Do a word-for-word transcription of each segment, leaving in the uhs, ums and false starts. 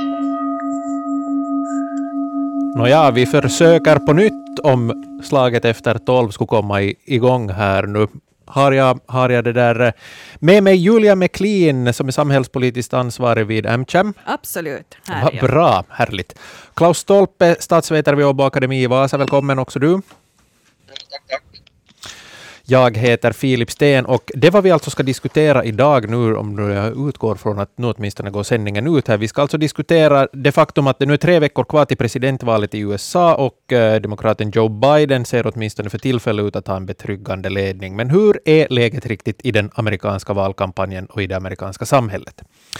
Nåja, vi försöker på nytt om slaget efter tolv skulle komma i, igång här nu. Har jag, har jag det där med mig Julia McLean som är samhällspolitiskt ansvarig vid M C H A M? Absolut. Här Va, bra, härligt. Klaus Stolpe, statsvetare vid Åbo Akademi i Vasa. Välkommen också du. Tack, tack. Jag heter Filip Sten och det var vi alltså ska diskutera idag nu, om nu jag utgår från att nu åtminstone går sändningen ut här. Vi ska alltså diskutera det faktum att det nu är tre veckor kvar till presidentvalet i U S A och eh, demokraten Joe Biden ser åtminstone för tillfället ut att ha en betryggande ledning. Men hur är läget riktigt i den amerikanska valkampanjen och i det amerikanska samhället?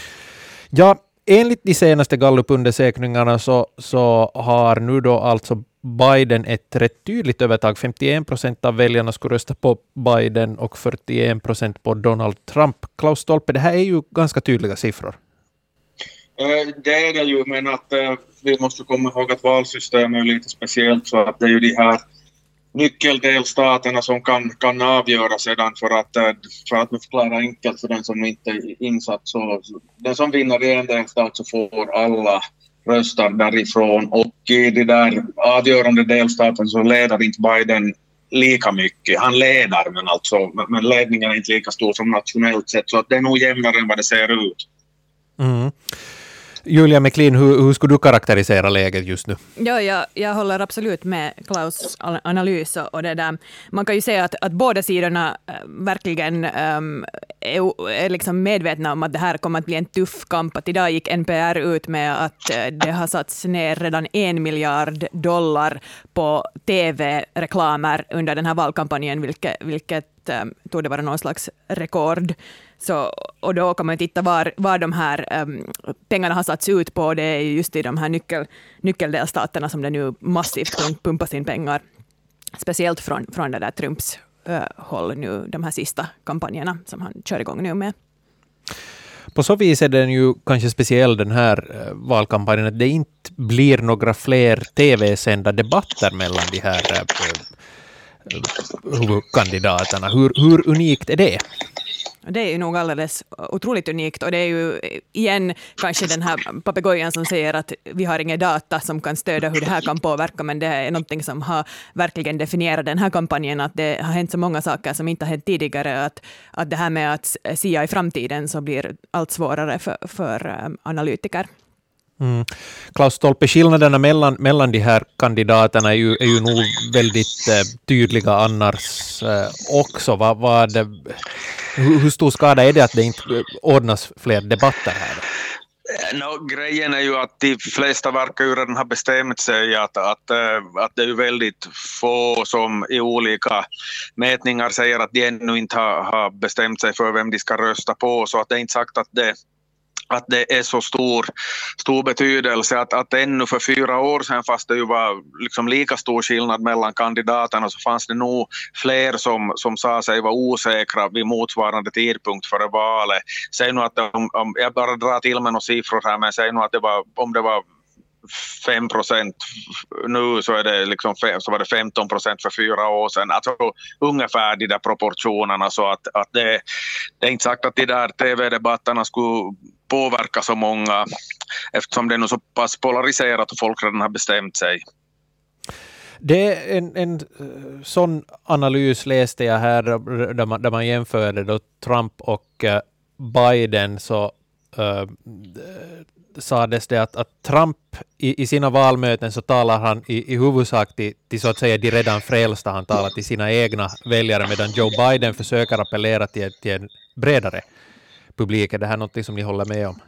Ja, enligt de senaste Gallup-undersökningarna så, så har nu då alltså Biden ett rätt tydligt övertag. femtioen procent av väljarna skulle rösta på Biden och fyrtioen procent på Donald Trump. Klaus Stolpe, det här är ju ganska tydliga siffror. Det är det ju, men att vi måste komma ihåg att valsystemet är lite speciellt, så att det är ju de här nyckeldelstaterna som kan, kan avgöra sedan, för att, för att förklara enkelt för den som inte är insatt. Så den som vinner i en delstat så får alla röstar därifrån, och i de där avgörande delstaten så leder inte Biden lika mycket. Han leder, men alltså men ledningen är inte lika stor som nationellt sett, så att det är nog jämnare än vad det ser ut. Mm. Julia McLean, hur, hur skulle du karaktärisera läget just nu? Ja, jag, jag håller absolut med Klaus analys och det där. Man kan ju säga att, att båda sidorna äh, verkligen ähm, är, är liksom medvetna om att det här kommer att bli en tuff kamp. Att idag gick N P R ut med att äh, det har satts ner redan en miljard dollar på tv-reklamer under den här valkampanjen, vilket, vilket äh, tog det vara någon slags rekord. Så, och då kan man titta var, var de här um, pengarna har satts ut på. Det är just i de här nyckel, nyckeldelstaterna som det nu massivt pumpas in pengar. Speciellt från, från det där Trumps uh, håll nu, de här sista kampanjerna som han kör igång nu med. På så vis är den ju kanske speciell, den här uh, valkampanjen, att det inte blir några fler tv-sända debatter mellan de här uh, uh, huvudkandidaterna. Hur, hur unikt är det? Det är ju nog alldeles otroligt unikt, och det är ju igen kanske den här papegojan som säger att vi har inga data som kan stödja hur det här kan påverka, men det är någonting som har verkligen definierat den här kampanjen, att det har hänt så många saker som inte har hänt tidigare, att, att det här med att sia i framtiden så blir allt svårare för, för analytiker. Mm. Klaus Stolpe, skillnaderna mellan, mellan de här kandidaterna är ju, är ju nog väldigt eh, tydliga annars eh, också. Va, va det, hur, hur stor skada är det att det inte ordnas fler debatter här? No, grejen är ju att de flesta verkar ju redan ha bestämt sig att, att, att det är väldigt få som i olika mätningar säger att de ännu inte har, har bestämt sig för vem de ska rösta på, så att det är inte sagt att det att det är så stor, stor betydelse att, att ännu för fyra år sedan, fast det ju var liksom lika stor skillnad mellan kandidaterna, så fanns det nog fler som, som sa sig vara osäkra vid motsvarande tidpunkt före valet. Säg nu att om, om jag bara drar till med några siffror här, men säg nu att det var, om det var fem procent nu, så är det liksom så var det femton procent för fyra år sedan. Alltså ungefär de där proportionerna, så att, att det, det är inte sagt att de där tv-debatterna skulle påverka så många, eftersom det är nog så pass polariserat och folk redan har bestämt sig. Det är en, en sån analys läste jag här där man, där man jämförde då Trump och uh, Biden, så uh, sades det att, att Trump i, i sina valmöten så talar han i, i huvudsak till, till så att säga de redan frälsta, han talar till sina egna väljare, medan Joe Biden försöker appellera till, till en bredare publik. Är det här något som ni håller med om?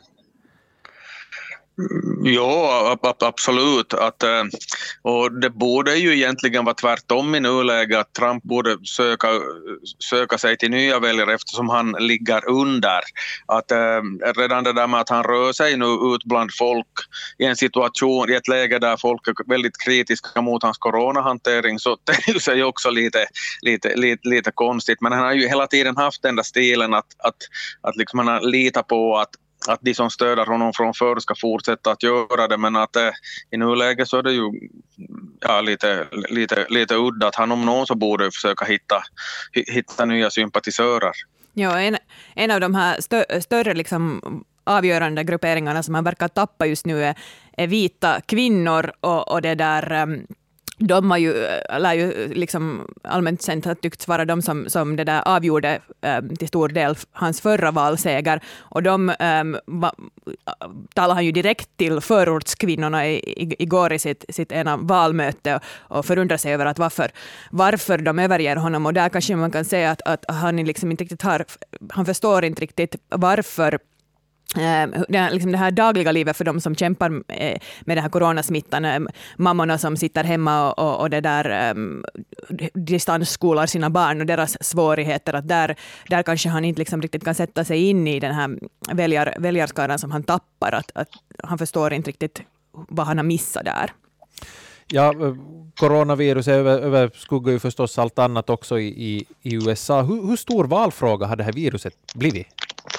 Ja, absolut. Att, och det borde ju egentligen vara tvärtom i nuläget, att Trump borde söka, söka sig till nya väljare eftersom han ligger under. Att, redan det där med att han rör sig nu ut bland folk i en situation, i ett läge där folk är väldigt kritiska mot hans coronahantering, så det är ju också lite, lite, lite, lite konstigt. Men han har ju hela tiden haft den där stilen att, att, att liksom han har litat på att att de som stöder honom från förr ska fortsätta att göra det, men att eh, i nuläget så är det ju ja, lite, lite, lite udda att han om någon så borde försöka hitta, hitta nya sympatisörer. Ja, en, en av de här stö, större liksom avgörande grupperingarna som man verkar tappa just nu är, är vita kvinnor och, och det där... Um, de har ju, lär ju liksom allmänt sett har tyckts vara de som, som det där avgjorde um, till stor del hans förra valseger. Och de um, va, talar han ju direkt till förortskvinnorna i, i, igår i sitt, sitt ena valmöte och, och förundrar sig över att varför, varför de överger honom. Och där kanske man kan säga att, att han liksom inte riktigt har, han förstår inte riktigt varför Det här, liksom det här dagliga livet för de som kämpar med den här coronasmittan, mammorna som sitter hemma och, och, och det där um, distansskolar sina barn och deras svårigheter, att där, där kanske han inte liksom riktigt kan sätta sig in i den här väljar, väljarskaran som han tappar, att, att han förstår inte riktigt vad han har missat där. Ja, coronavirus över, överskuggar ju förstås allt annat också i, i, i U S A. Hur, hur stor valfråga har det här viruset blivit?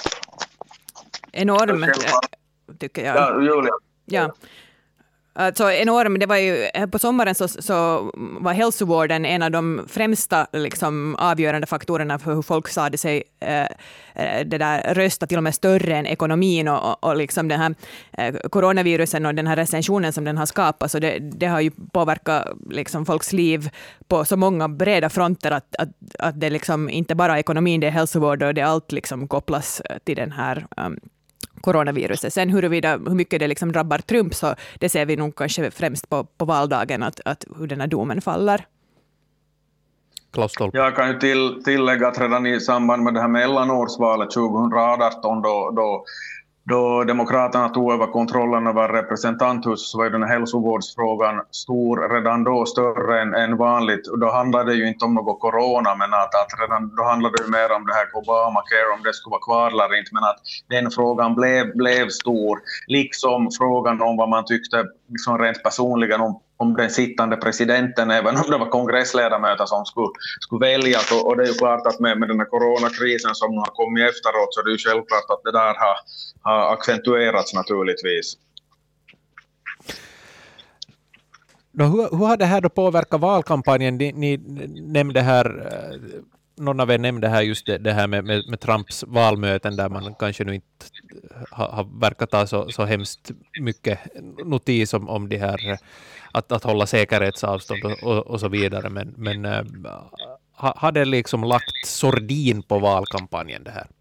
Enorm, tycker jag. Ja, Julia. Ja. Alltså enorm, det var ju på sommaren så, så var hälsovården en av de främsta liksom, avgörande faktorerna för hur folk sade sig eh, det där rösta till och med större än ekonomin och, och, och liksom den här eh, coronavirusen och den här recensionen som den har skapat, så det, det har ju påverkat liksom, folks liv på så många breda fronter att, att, att det liksom inte bara ekonomin, det är hälsovård och det allt liksom kopplas till den här um, coronaviruset. Sen huruvida, hur mycket det liksom drabbar Trump, så det ser vi nog kanske främst på, på valdagen, att, att hur den här domen faller. Klaus Stolp. Jag kan ju till, tillägga att redan i samband med det här mellanårsvalet tjugoarton då, då, då Demokraterna tog över kontrollen över representanthuset, så var ju den här hälsovårdsfrågan stor, redan då större än, än vanligt. Och då handlade det ju inte om något corona, men att, att redan då handlade det mer om det här Obamacare, om det skulle vara kvar eller inte, men att den frågan blev, blev stor. Liksom frågan om vad man tyckte liksom rent personligen om, om den sittande presidenten, även om det var kongressledamöter som skulle, skulle väljas. Och, och det är ju klart att med, med den här coronakrisen som har kommit efteråt, så det är ju självklart att det där har, har accentuerats naturligtvis. Då, hur, hur har det här då påverkat valkampanjen? Ni, ni nämnde här, någon av er nämnde här just det, det här med, med, med Trumps valmöten, där man kanske nu inte har, har verkat ta så, så hemskt mycket notis om, om det här, att, att hålla säkerhetsavstånd och, och, och så vidare. Men, men äh, har det liksom lagt sordin på valkampanjen det här?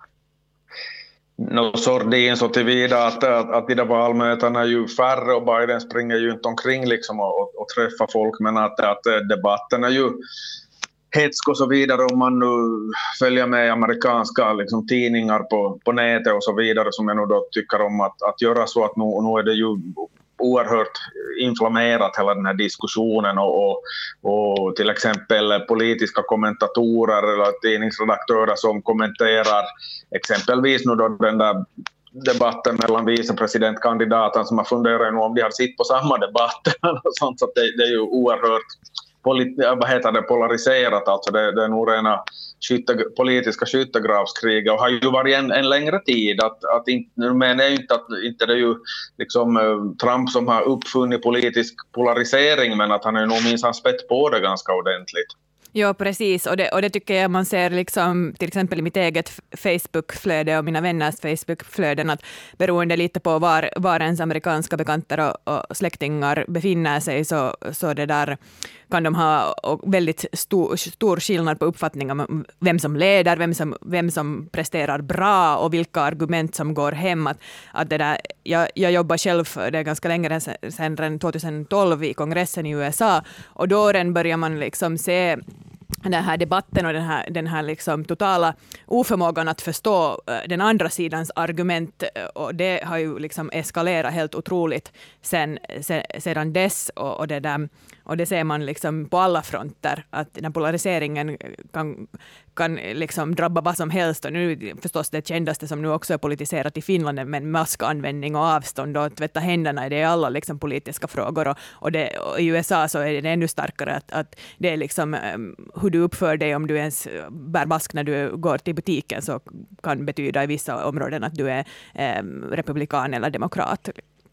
No, sordin så tillvida att, att, att de där valmötena är ju färre och Biden springer ju inte omkring liksom och, och, och träffar folk, men att, att debatten är ju hetsk och så vidare. Om man nu följer med amerikanska liksom, tidningar på, på nätet och så vidare, som jag nu då tycker om att, att göra, så att nu, nu är det ju oerhört inflammerat hela den här diskussionen, och, och, och till exempel politiska kommentatorer eller tidningsredaktörer som kommenterar exempelvis nu då den där debatten mellan vicepresidentkandidaten, som har funderat nu om de har sitt på samma debatt och sånt, så att det, det är ju oerhört polit- vad heter det, polariserat, alltså det, det är nog rena skytte, politiska skyttegravskrig, och har ju varit en, en längre tid att, att inte, nu menar jag inte att inte det är ju liksom Trump som har uppfunnit politisk polarisering, men att han är nog minst han spett på det ganska ordentligt. Ja, precis. Och det, och det tycker jag man ser liksom, till exempel i mitt eget Facebook-flöde och mina vänners Facebook-flöden, att beroende lite på var, var ens amerikanska bekanter och, och släktingar befinner sig, så, så det där kan de ha väldigt stor, stor skillnad på uppfattning om vem som leder, vem som, vem som presterar bra och vilka argument som går hem. Att, att det där, jag, jag jobbar själv, det är ganska länge sedan tjugohundratolv i kongressen i U S A, och då börjar man liksom se den här debatten och den här, den här liksom totala oförmågan att förstå den andra sidans argument, och det har ju liksom eskalerat helt otroligt sen, sen, sedan dess, och, och, det där, och det ser man liksom på alla fronter, att den här polariseringen kan, kan liksom drabba vad som helst, och nu förstås det kändaste som nu också är politiserat i Finland, men maskanvändning och avstånd och tvätta händerna, det är alla liksom politiska frågor, och, och, det, och i U S A så är det ännu starkare att, att det är liksom hur du uppför dig, om du ens bär mask när du går till butiken, så kan betyda i vissa områden att du är eh, republikan eller demokrat.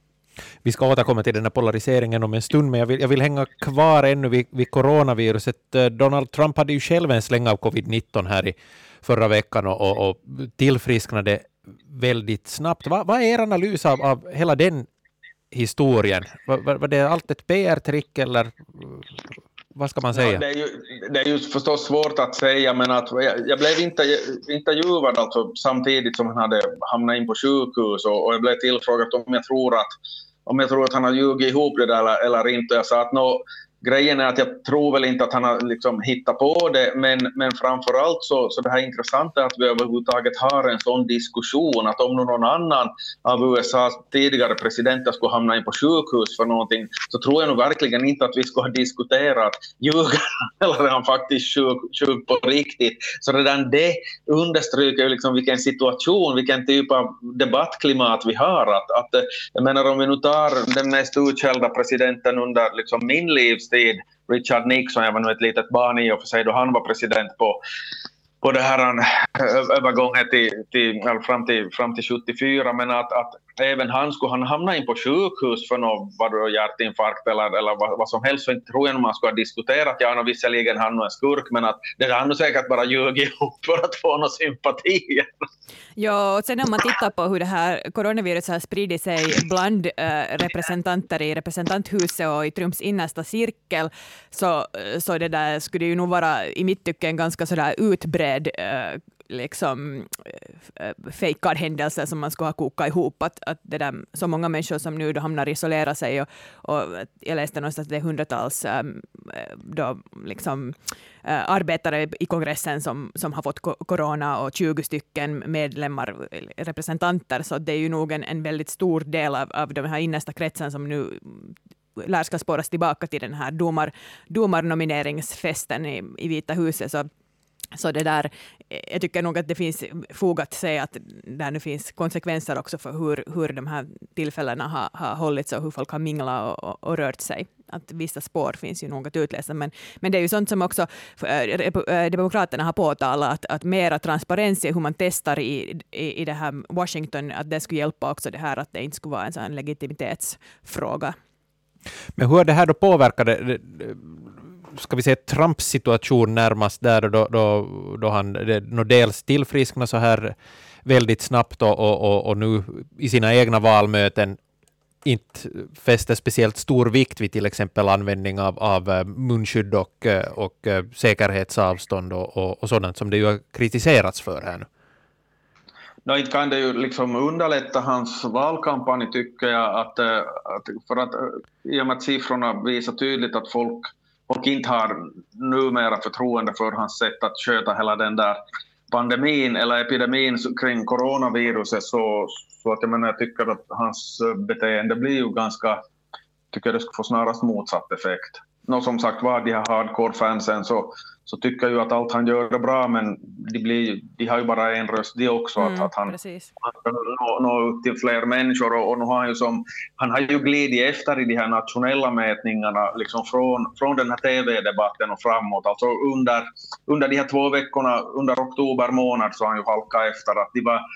Vi ska återkomma till den här polariseringen om en stund, men jag vill, jag vill hänga kvar ännu vid, vid coronaviruset. Donald Trump hade ju själv en släng av covid nitton här i förra veckan och, och, och tillfrisknade väldigt snabbt. Vad, vad är er analys av, av hela den historien? Var, var, var det allt ett P R-trick eller vad ska man säga? Ja, det, är ju, det är ju förstås svårt att säga, men att jag, jag blev inte intervjuad alltså, samtidigt som han hade hamnat in på sjukhus och, och jag blev tillfrågad om jag tror att, om jag tror att han har ljugit ihop det där eller, eller inte. Jag sa att no, grejen är att jag tror väl inte att han har liksom hittat på det, men, men framförallt så, så det här intressanta är att vi överhuvudtaget har en sån diskussion att om någon annan av U S A:s tidigare presidenter skulle hamna in på sjukhus för någonting, så tror jag nog verkligen inte att vi skulle ha diskuterat ljuga eller är han faktiskt sjuk, sjuk på riktigt. Så redan det understryker ju liksom vilken situation, vilken typ av debattklimat vi har. Att, att, jag menar om vi nu tar den mest utskällda presidenten under liksom min livstid, Richard Nixon, jag var nu ett litet barn i och för sig då han var president på, på det här övergången till, till, fram, till, fram till sjuttiofyra, men att, att även han skulle han hamna in på sjukhus för något, vad då, hjärtinfarkt eller, eller vad, vad som helst, så inte tror jag man skulle ha diskuterat. Ja, och visserligen han är en skurk, men att det har han säkert bara ljugit ihop för att få någon sympati. Ja, och sen om man tittar på hur det här coronaviruset har spridit sig bland äh, representanter i representanthuset och i Trumps innersta cirkel, så, så det där skulle ju nog vara i mitt tycke en ganska sådär utbredd äh, liksom äh, fejkad händelse som man skulle ha kokat ihop, att, att det där, så många människor som nu då hamnar isolera sig och, och jag läste någonstans att det är hundratals äh, då liksom äh, arbetare i kongressen som, som har fått corona och tjugo stycken medlemmar, representanter, så det är ju nog en, en väldigt stor del av, av de här innersta kretsen som nu lär ska spåras tillbaka till den här domar, domarnomineringsfesten i, i Vita huset. Så Så det där, jag tycker nog att det finns fog att säga att där nu finns konsekvenser också för hur, hur de här tillfällena har, har hållits och hur folk har minglat och, och, och rört sig. Att vissa spår finns ju nog att utläsa, men, men det är ju sånt som också äh, demokraterna har påtalat, att, att mera transparens i hur man testar i, i, i det här Washington, att det skulle hjälpa också det här att det inte skulle vara en sån legitimitetsfråga. Men hur har det här då påverkat det, ska vi säga Trumps situation närmast där då, då, då han det, dels tillfrisknar så här väldigt snabbt och, och, och nu i sina egna valmöten inte fäster speciellt stor vikt vid till exempel användning av, av munskydd och, och säkerhetsavstånd och, och, och sådant som det ju har kritiserats för här nu. No, inte kan det ju liksom underlätta hans valkampanj tycker jag, att, att, för att i och med att siffrorna visar tydligt att folk Folk inte har numera förtroende för hans sätt att sköta hela den där pandemin eller epidemin kring coronaviruset, så, så att jag, menar, jag tycker att hans beteende blir ju ganska, tycker det ska få snarast motsatt effekt. Nå, som sagt var, de här hardcore-fansen så, så tycker jag ju att allt han gör är bra, men de, blir, de har ju bara en röst de också, mm, att, att han, han kan nå, nå ut till fler människor och, och nu har han ju som, han har ju glidit efter i de här nationella mätningarna liksom från, från den här T V-debatten och framåt, alltså under, under de här två veckorna under oktober månad så har han ju halkat efter, att de var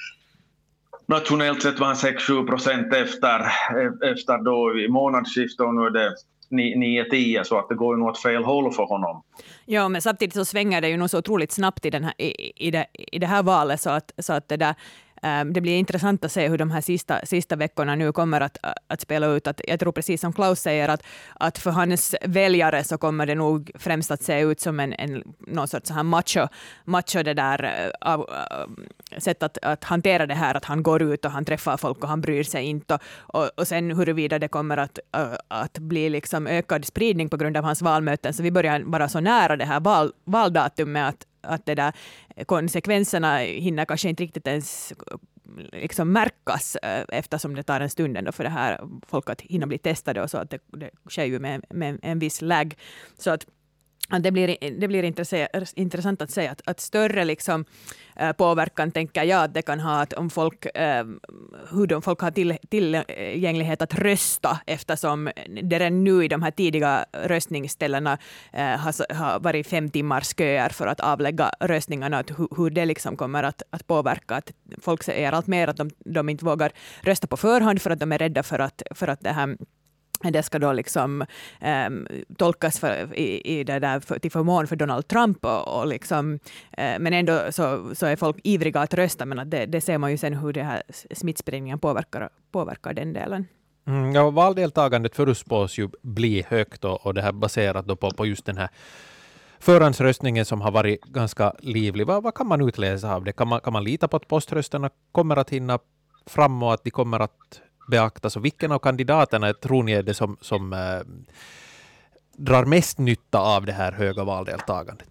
nationellt sett var han sex till sju procent efter, efter då i månadsskiftet och nu är det nio tio, så att det går ju nog åt fel håll för honom. Ja, men samtidigt så svänger det ju nog så otroligt snabbt i, den här, i, i, det, i det här valet, så att, så att det där det blir intressant att se hur de här sista, sista veckorna nu kommer att, att spela ut. Att jag tror precis som Klaus säger att, att för hans väljare så kommer det nog främst att se ut som en, en någon sorts så här macho, macho det där av, av, sätt att, att hantera det här, att han går ut och han träffar folk och han bryr sig inte. Och, och sen huruvida det kommer att, att bli liksom ökad spridning på grund av hans valmöten. Så vi börjar vara så nära det här val, valdatumet att att det där konsekvenserna hinner kanske inte riktigt ens liksom märkas eftersom det tar en stund ändå för det här folk att hinna bli testade och så, att det, det sker ju med, med en viss lag. Så att det blir, det blir intressant att säga att, att större liksom, äh, påverkan tänker jag att det kan ha att om folk, äh, hur de folk har till, tillgänglighet att rösta, eftersom det redan nu i de här tidiga röstningsställena äh, har, har varit fem timmars köer för att avlägga röstningarna, att hur, hur det liksom kommer att, att påverka. Att folk säger allt mer att de, de inte vågar rösta på förhand för att de är rädda för att, för att det här det ska då liksom um, tolkas för, i, i det där för, till förmån för Donald Trump och, och liksom, uh, men ändå så, så är folk ivriga att rösta, men att det, det ser man ju sen hur det här smittspridningen påverkar, påverkar den delen. Mm, ja, valdeltagandet förutspås ju bli högt och, och det här baserat då på, på just den här förhandsröstningen som har varit ganska livlig. Vad, vad kan man utläsa av det? Kan man, kan man lita på att poströsterna kommer att hinna fram och att de kommer att beaktas? Och vilken av kandidaterna tror ni är det som, som eh, drar mest nytta av det här höga valdeltagandet?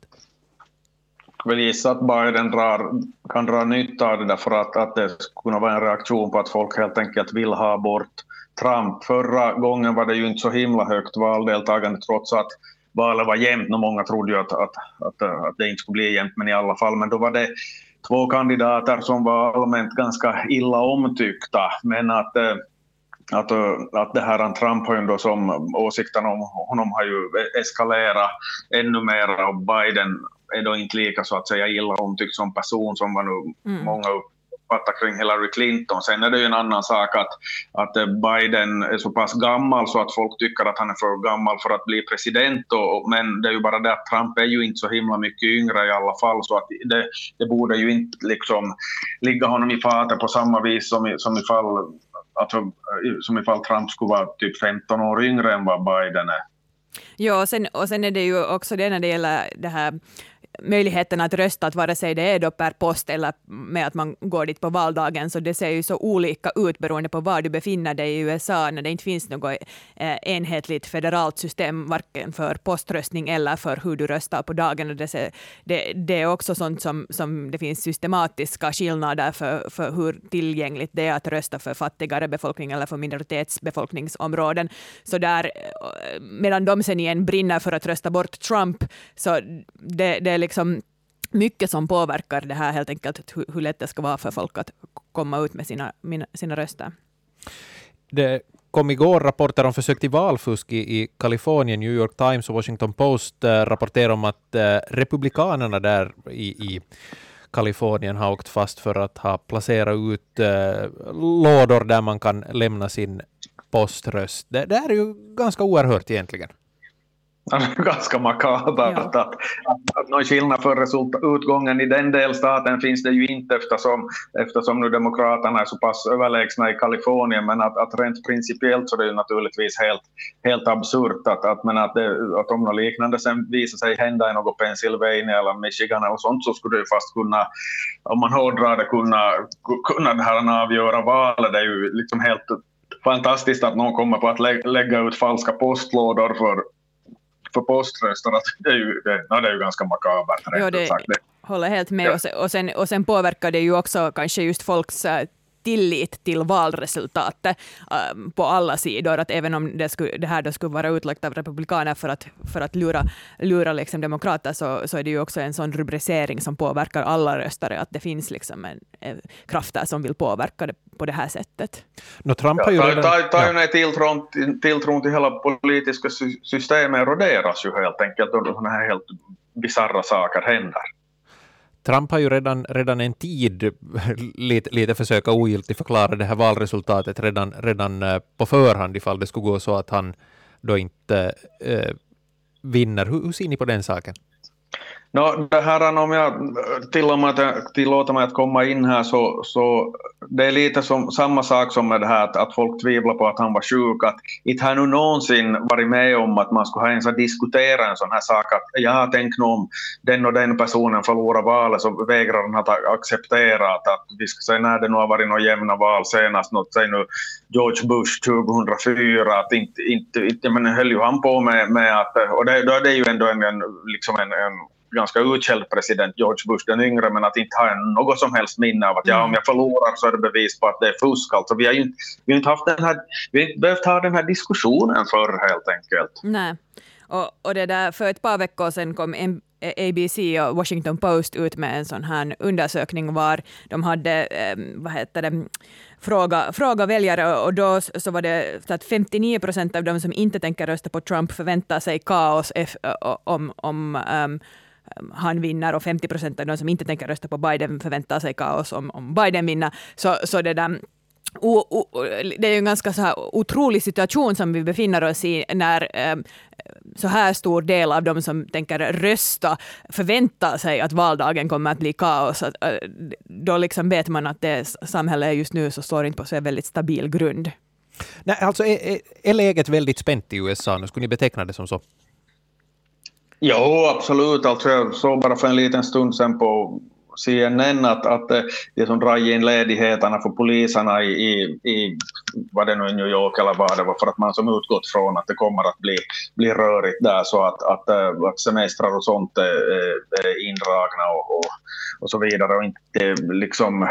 Jag vill gissa att Biden drar, kan dra nytta av det där för att, att det skulle kunna vara en reaktion på att folk helt enkelt vill ha bort Trump. Förra gången var det ju inte så himla högt valdeltagande trots att valet var jämnt, och många trodde ju att, att, att, att det inte skulle bli jämnt, men i alla fall. Men då var det två kandidater som var allmänt ganska illa omtyckta, men att, att, att det här Trump har ju då som åsikten om honom har ju eskalerat ännu mer, och Biden är då inte lika så att säga illa omtyckt som person som var nu mm. många uppfattar kring Hillary Clinton. Sen är det ju en annan sak att, att Biden är så pass gammal så att folk tycker att han är för gammal för att bli president, och, men det är ju bara det att Trump är ju inte så himla mycket yngre i alla fall, så att det, det borde ju inte liksom ligga honom i fatet på samma vis som, som, ifall, alltså, som ifall Trump skulle vara typ femton år yngre än vad Biden är. Ja, och sen, och sen är det ju också det när det gäller det här möjligheten att rösta, att vare sig det är då per post eller med att man går dit på valdagen, så det ser ju så olika ut beroende på var du befinner dig i U S A, när det inte finns något eh, enhetligt federalt system varken för poströstning eller för hur du röstar på dagen. Och det, ser, det, det är också sånt som, som det finns systematiska skillnader för, för hur tillgängligt det är att rösta för fattigare befolkning eller för minoritetsbefolkningsområden. Så där, medan de sen igen brinner för att rösta bort Trump, så det, det är liksom mycket som påverkar det här helt enkelt, hur, hur lätt det ska vara för folk att komma ut med sina, sina röster. Det kom igår rapporter om försök till valfusk i, i Kalifornien. New York Times och Washington Post äh, rapporterar om att äh, republikanerna där i, i Kalifornien har åkt fast för att ha placerat ut äh, lådor där man kan lämna sin poströst. Det, det är ju ganska oerhört egentligen. Det är ganska makabert ja. att, att, att någon skillnad för resultat, utgången i den delstaten finns det ju inte, eftersom, eftersom nu demokraterna är så pass överlägsna i Kalifornien, men att, att rent principiellt så är det ju naturligtvis helt, helt absurt att, att, men att, det, att om något liknande sen visar sig hända i något Pennsylvania eller Michigan eller sånt, så skulle det ju fast kunna, om man hårdrar det, kunna, kunna det här avgöra valet. Det är ju liksom helt fantastiskt att någon kommer på att lä- lägga ut falska postlådor för för poströster, det är ju, det, no, det är ju ganska makabert. Ja, det håller helt med. Ja. Och, sen, och, sen, och sen påverkar det ju också kanske just folks uh, tillit till valresultatet uh, på alla sidor. Att även om det, skulle, det här då skulle vara utlagt av republikaner för att, för att lura, lura liksom demokrater, så, så är det ju också en sån rubricering som påverkar alla röstare, att det finns liksom en, en krafter som vill påverka det på det här sättet. No, Trump har ju redan... Ta, ta, ta ju när tilltron, tilltron till hela politiska systemet eroderas ju helt enkelt, och sådana här helt bizarra saker händer. Trump har ju redan, redan en tid lite, lite försöka ogiltigt förklara det här valresultatet redan, redan på förhand ifall det skulle gå så att han då inte äh, vinner. Hur, hur ser ni på den saken? No, det här, om jag tillåter mig att komma in här, så, så det är lite som samma sak som med det här att, att folk tvivlar på att han var sjuk. Att inte har nu någonsin varit med om att man skulle ha ens diskutera en sån här sak, att jag har tänkt om den och den personen förlorar valet, så vägrar den att acceptera att, att vi ska säga när det nu har varit några jämna val senast, något, säg nu George Bush tjugohundrafyra, att inte, inte, inte men höll ju han på med, med att, och det, då är det ju ändå en, en, liksom en, en ganska utskälld president George Bush den yngre, men att inte ha något som helst minne av att ja, om jag förlorar så är det bevis på att det är fusk. Alltså, vi har ju inte, vi har inte haft den här, vi har inte behövt ha den här diskussionen för helt enkelt. Nej, och, och det där, för ett par veckor sedan kom en A B C och Washington Post ut med en sån här undersökning var de hade, eh, vad heter det, fråga, fråga väljare, och då så var det så att femtionio procent av de som inte tänker rösta på Trump förväntar sig kaos om, om um, han vinner, och femtio procent av de som inte tänker rösta på Biden förväntar sig kaos om, om Biden vinner. Så, så det där, O, o, det är ju en ganska så här otrolig situation som vi befinner oss i när eh, så här stor del av de som tänker rösta förväntar sig att valdagen kommer att bli kaos. Att, eh, då liksom vet man att det samhället just nu så står inte på så en väldigt stabil grund. Nej, alltså är, är, är läget väldigt spänt i U S A nu? Skulle ni beteckna det som så? Jo, absolut. Alltså, jag såg bara för en liten stund sedan på C N N att, att det som drar in ledigheterna för poliserna i, i, i vad det nu är, New York eller vad det var, för att man som utgått från att det kommer att bli, bli rörigt där, så att, att, att semestrar och sånt är, är indragna och, och, och så vidare, och inte liksom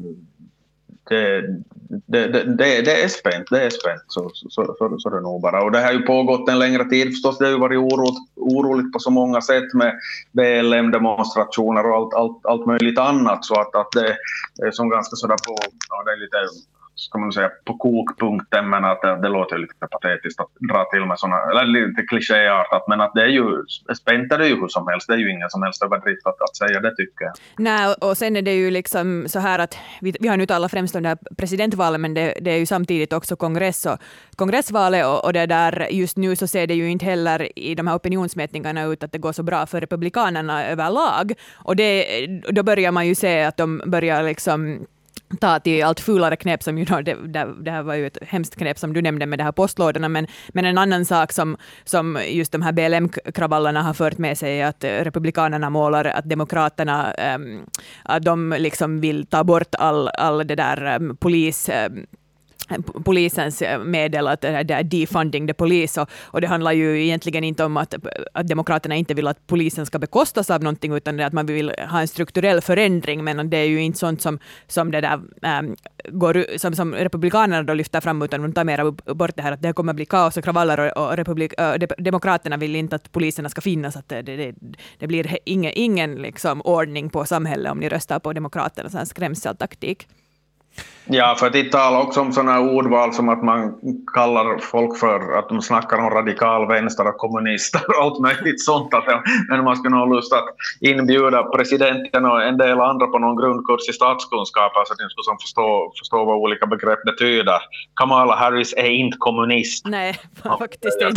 det, det, det, det, det är spänt, det är spänt så, så, så, så, så det är nog bara. Och det har ju pågått en längre tid förstås. Det har ju varit oroligt, oroligt på så många sätt med B L M-demonstrationer och allt, allt, allt möjligt annat, så att, att det är som ganska sådär på, ja, det är lite, ska man säga, på kokpunkten, men att det, det låter lite patetiskt att dra till med sådana, eller lite klichéartat, men att det är ju, spänt är det ju hur som helst, det är ju ingen som helst överdrift att, att säga det, tycker jag. Nej, och sen är det ju liksom så här att vi, vi har nu talat främst om det här presidentvalet, men det, det är ju samtidigt också kongress och, kongressvalet, och, och det där just nu så ser det ju inte heller i de här opinionsmätningarna ut att det går så bra för republikanerna överlag, och det, då börjar man ju se att de börjar liksom ta till allt fulare knep, som ju då, det, det, det här var ju ett hemskt knep som du nämnde med de här postlådorna, men, men en annan sak som, som just de här B L M-kravallerna har fört med sig är att republikanerna målar att demokraterna um, att de liksom vill ta bort all, all det där um, polis um, polisens medel, att det är defunding the police, och, och det handlar ju egentligen inte om att, att demokraterna inte vill att polisen ska bekostas av någonting, utan det att man vill ha en strukturell förändring, men det är ju inte sånt som, som det där ähm, går, som, som republikanerna då lyfter fram, utan de tar mer bort det här att det kommer bli kaos och kravaller, och, och republik, äh, demokraterna vill inte att poliserna ska finnas, att det, det, det blir ingen, ingen liksom ordning på samhället om ni röstar på demokraterna, så här skrämseltaktik. Ja, för att det talar också om sådana ordval som att man kallar folk för att de snackar om radikal vänster och kommunister och allt möjligt sånt. Att, men man skulle nog ha lust att inbjuda presidenten och en del andra på någon grundkurs i statskunskap, så att de skulle förstå, förstå vad olika begrepp betyder. Kamala Harris är inte kommunist. Nej, faktiskt inte.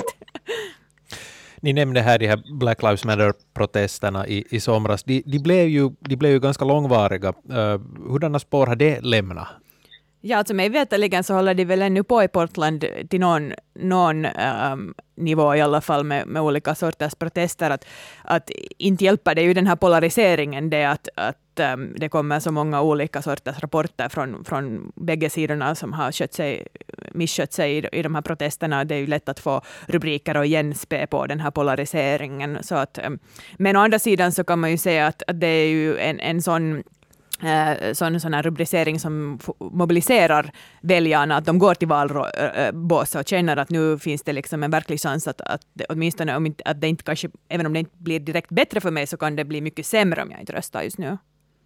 Ni nämnde här de här Black Lives Matter-protesterna i, i somras. De, de, blev ju, de blev ju ganska långvariga. Uh, hurdana spår har det lämnat? Ja, alltså mig veterligen så håller de väl ännu på i Portland till någon, någon um, nivå i alla fall med, med olika sorters protester. Att, att inte hjälper det ju den här polariseringen, det att, att um, det kommer så många olika sorters rapporter från, från bägge sidorna som har skött sig, misskött sig i, i de här protesterna. Det är ju lätt att få rubriker och genspä på den här polariseringen. Så att, um, men å andra sidan så kan man ju säga att, att det är ju en, en sån Uh, sån, sån här rubricering som f- mobiliserar väljarna, att de går till valbås och känner att nu finns det liksom en verklig chans att, att det, åtminstone om inte, att det inte kanske, även om det inte blir direkt bättre för mig, så kan det bli mycket sämre om jag inte röstar just nu.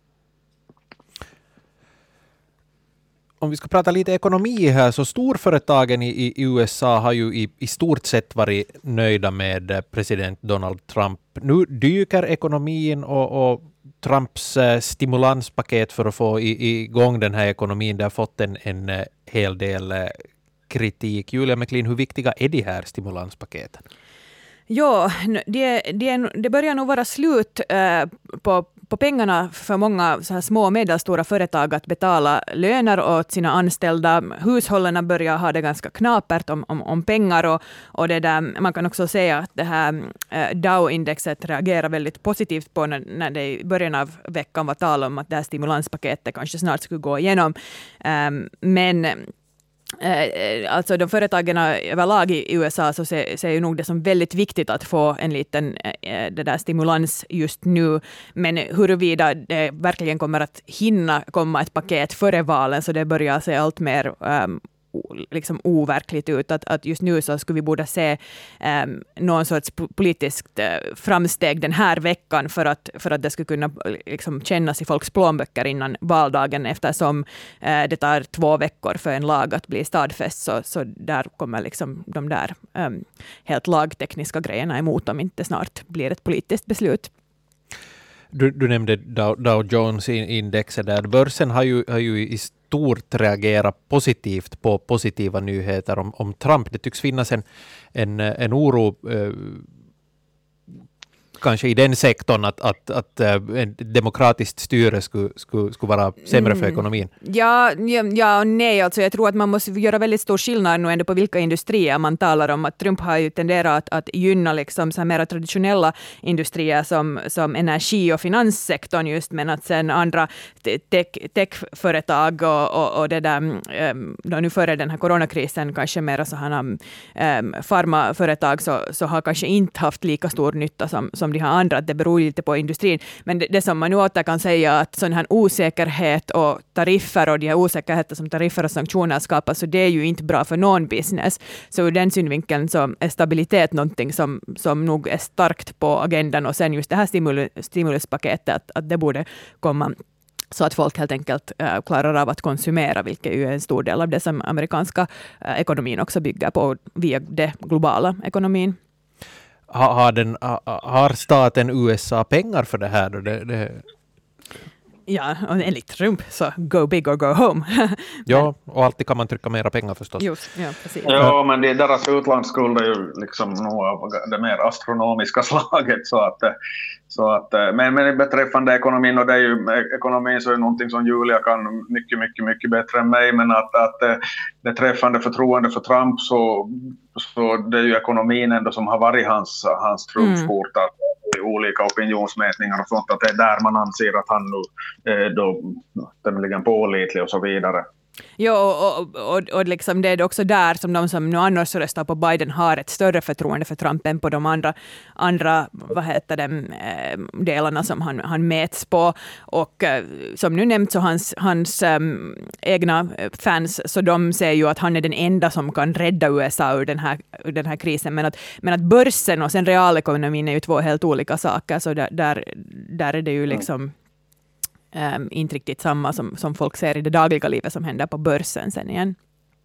Om vi ska prata lite ekonomi här, så storföretagen i, i U S A har ju i, i stort sett varit nöjda med president Donald Trump. Nu dyker ekonomin, och, och Trumps eh, stimulanspaket för att få i, igång den här ekonomin, det har fått en, en eh, hel del eh, kritik. Julia McLean, hur viktiga är de här stimulanspaketen? Ja, det, det, det börjar nog vara slut eh, på, på pengarna för många så här små och medelstora företag att betala löner åt sina anställda. Hushållen börjar ha det ganska knapert om, om, om pengar, och, och det där, man kan också säga att det här eh, Dow-indexet reagerar väldigt positivt på när, när det i början av veckan var tal om att det här stimulanspaketet kanske snart skulle gå igenom. Eh, men Eh, alltså de företagen överlag i U S A så ser, ser ju nog det som väldigt viktigt att få en liten eh, det där stimulans just nu, men huruvida det verkligen kommer att hinna komma ett paket före valen, så det börjar se allt mer um, liksom overkligt ut, att, att just nu så skulle vi borde se um, någon sorts politiskt uh, framsteg den här veckan för att, för att det skulle kunna liksom kännas i folks plånböcker innan valdagen, eftersom uh, det tar två veckor för en lag att bli stadfäst, så, så där kommer liksom de där um, helt lagtekniska grejerna emot om inte snart blir ett politiskt beslut. Du, du nämnde Dow, Dow Jones-indexet där. Börsen har ju, har ju i stort reagerat positivt på positiva nyheter om, om Trump. Det tycks finnas en, en, en oro eh, kanske i den sektorn att, att, att ett demokratiskt styre skulle, skulle, skulle vara sämre för ekonomin. Mm. Ja, ja, ja och nej. Alltså jag tror att man måste göra väldigt stor skillnad nu ändå på vilka industrier man talar om. Att Trump har ju tenderat att, att gynna liksom så här mer traditionella industrier som, som energi- och finanssektorn just, men att sen andra tech, techföretag och, och, och det där, um, nu före den här coronakrisen kanske mer sådana um, farmaföretag så, så har kanske inte haft lika stor nytta som, som de har andra, det beror lite på industrin. Men det, det som man nu åter kan säga att sån här osäkerhet och tariffer och de här osäkerheter som tariffer och sanktioner skapar, så det är ju inte bra för någon business. Så ur den synvinkeln så är stabilitet någonting som, som nog är starkt på agendan, och sen just det här stimulus, stimuluspaketet att, att det borde komma så att folk helt enkelt äh, klarar av att konsumera, vilket ju är en stor del av det som amerikanska äh, ekonomin också bygger på via det globala ekonomin. Har, har, den, har staten U S A pengar för det här? Då? Det, det... Ja, och enligt Trump så go big or go home. Ja, och alltid kan man trycka mera pengar förstås. Just, ja, precis. Ja, men det, deras utlandsskuld är ju liksom nog av det mer astronomiska slaget. Så att, så att, men, men beträffande ekonomin, och det är ju, ekonomin så är det någonting som Julia kan mycket, mycket, mycket bättre än mig. Men att, att beträffande förtroende för Trump så, så det är ju ekonomin ändå som har varit hans, hans trumfkort. Mm. Olika opinionsmätningar och sånt, att det är där man anser att han nu är då tämligen pålitlig och så vidare. Jo, och, och, och liksom det är också där som de som nu annars röstar på Biden har ett större förtroende för Trump än på de andra, andra vad heter det, delarna som han, han mäts på. Och som nu nämnt så hans, hans um, egna fans, så de säger ju att han är den enda som kan rädda U S A ur den här, ur den här krisen. Men att, men att börsen och sen realekonomin är ju två helt olika saker, så där, där, där är det ju liksom Um, inte riktigt samma som, som folk ser i det dagliga livet som händer på börsen sen igen.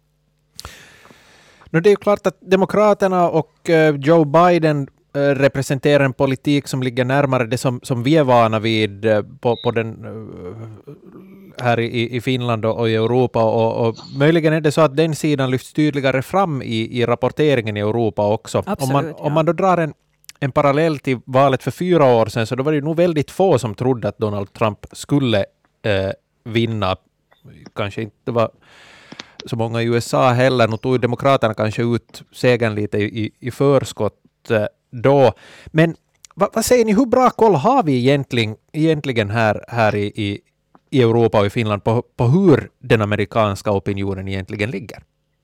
Nu, det är ju klart att Demokraterna och uh, Joe Biden uh, representerar en politik som ligger närmare det som, som vi är vana vid uh, på, på den, uh, här i, i Finland och, och i Europa. Och, och möjligen är det så att den sidan lyfts tydligare fram i, i rapporteringen i Europa också. Absolut, om, man, ja. om man då drar en En parallell till valet för fyra år sedan, så då var det nog väldigt få som trodde att Donald Trump skulle eh, vinna. Kanske inte var så många i U S A heller. Nu tog Demokraterna kanske ut segern lite i, i förskott eh, då. Men vad, vad säger ni, hur bra koll har vi egentligen, egentligen här, här i, i, i Europa och i Finland på, på hur den amerikanska opinionen egentligen ligger?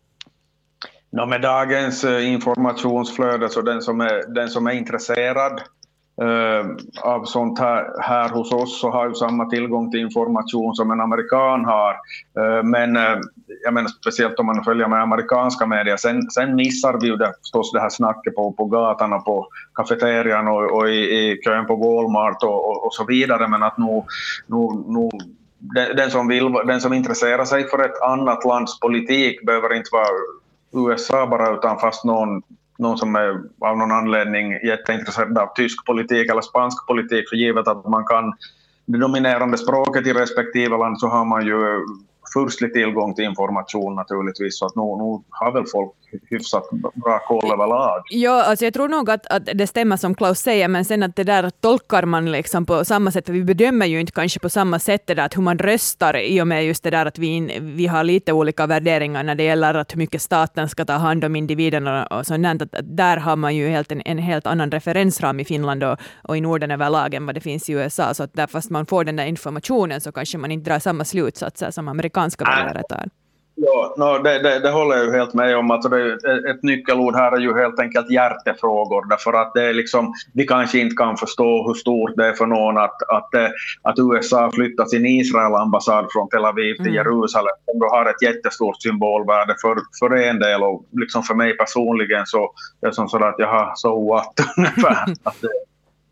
No, med dagens informationsflöde, så den som är, den som är intresserad eh, av sånt här, här hos oss, så har ju samma tillgång till information som en amerikan har. Eh, men eh, jag menar speciellt om man följer med amerikanska medier. Sen, sen missar vi ju det, förstås det här snacket på, på gatan och på kafeterian och, och i, i kön på Walmart och, och, och så vidare. Men att nu, nu, nu den, den, som vill, den som intresserar sig för ett annat lands politik behöver inte vara U S A bara, utan fast någon, någon som är av någon anledning jätteintresserad av tysk politik eller spansk politik, för givet att man kan det dominerande språket i respektive land, så har man ju förstlig tillgång till information naturligtvis, så att nu, nu har väl folk hyfsat bra koll överlag. Ja, alltså jag tror nog att, att det stämmer som Klaus säger, men sen att det där tolkar man liksom på samma sätt, för vi bedömer ju inte kanske på samma sätt det där att hur man röstar, i och med just det där att vi, vi har lite olika värderingar när det gäller att hur mycket staten ska ta hand om individerna och sånt, att, att där har man ju helt en, en helt annan referensram i Finland och, och i Norden överlag än vad det finns i U S A, så att där fast man får den där informationen så kanske man inte drar samma slutsatser som amerikanska väljare tar. Ja, no, det, det, det håller jag ju helt med om. Att det, ett nyckelord här är ju helt enkelt hjärtefrågor, därför att det är liksom, vi kanske inte kan förstå hur stort det är för någon att, att, att U S A flyttar sin Israel-ambassad från Tel Aviv till mm. Jerusalem, som då har ett jättestort symbolvärde för, för en del, och liksom för mig personligen så det är som sådär att jag har så what ungefär. Att det,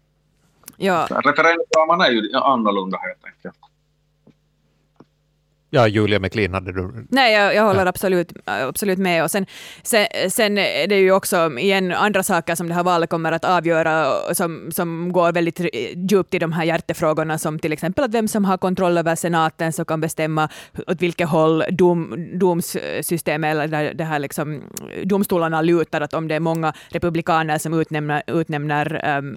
ja. Referensramarna är ju annorlunda helt enkelt. Ja, Julia McLean hade du... Nej, jag, jag håller ja. absolut, absolut med. Och sen, sen, sen är det ju också igen andra saker som det här valet kommer att avgöra som, som går väldigt djupt i de här hjärtefrågorna, som till exempel att vem som har kontroll över senaten som kan bestämma åt vilket håll dom, domssystemet eller det här liksom, domstolarna lutar, att om det är många republikaner som utnämner, utnämner um,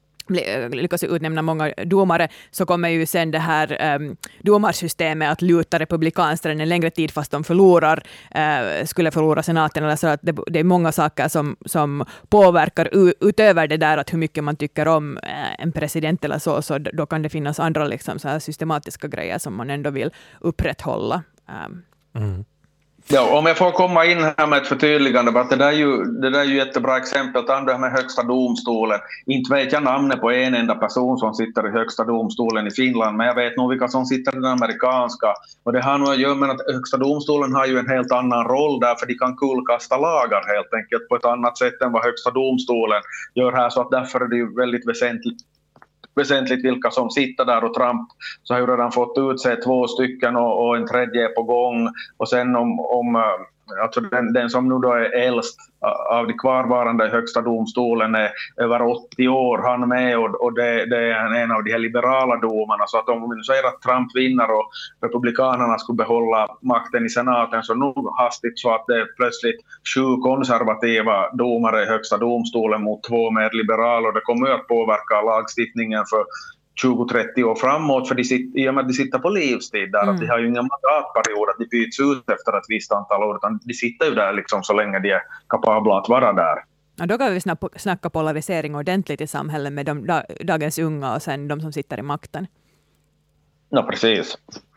lyckas utnämna många domare, så kommer ju sen det här um, domarsystemet att luta republikanskt en längre tid fast de förlorar, uh, skulle förlora senaten. Eller så att det, det är många saker som, som påverkar u, utöver det där att hur mycket man tycker om uh, en president eller så, så då kan det finnas andra liksom, så här systematiska grejer som man ändå vill upprätthålla. Um. Mm. Ja, om jag får komma in här med ett förtydligande, att det där är ju, det där är ju ett bra exempel, att det här med högsta domstolen. Inte vet jag namnet på en enda person som sitter i högsta domstolen i Finland, men jag vet nog vilka som sitter i den amerikanska. Och det har nog att göra med att högsta domstolen har ju en helt annan roll där, för de kan kullkasta lagar helt enkelt på ett annat sätt än vad högsta domstolen gör här, så att därför är det ju väldigt väsentligt väsentligt vilka som sitter där, och Trump så har ju redan fått utse två stycken och, och en tredje är på gång, och sen om, om alltså den, den som nu då är äldst av de kvarvarande i högsta domstolen är över åttio år, han med, och, och det, det är en av de här liberala domarna, så att om vi säger att Trump vinner och republikanerna skulle behålla makten i senaten, så nu hastigt så att det är plötsligt sju konservativa domare i högsta domstolen mot två mer liberala, och det kommer att påverka lagstiftningen för tjugo trettio år framåt, för de sitter, i och med att de sitter på livstid där, mm. att de har ju inga mandatperioder, att de byts ut efter ett visst antal år, utan de sitter ju där liksom så länge de är kapabla att vara där. Ja, då kan vi snacka polarisering ordentligt i samhället med de, dagens unga och sen de som sitter i makten. Ja, precis.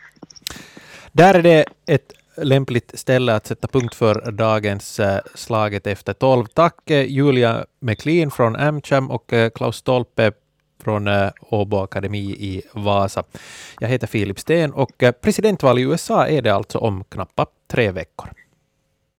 Där är det ett lämpligt ställe att sätta punkt för dagens äh, slaget efter tolv. Tack äh, Julia McLean från AmCham och äh, Klaus Stolpe från äh, Åbo Akademi i Vasa. Jag heter Filip Sten och äh, presidentval i U S A är det alltså om knappt tre veckor.